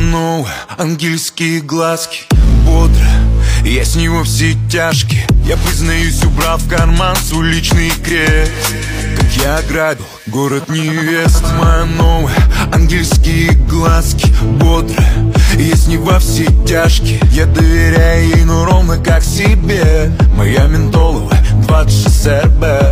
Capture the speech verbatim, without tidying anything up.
новая, ангельские глазки, бодро, я с него все тяжкие. Я признаюсь, убрал в карман свой личный крест. Как я ограбил город невест. Моя новая, ангельские глазки, бодро, я с ней во все тяжкие. Я доверяю ей, но ровно как себе. Моя ментоловая двадцать шесть эр бэ.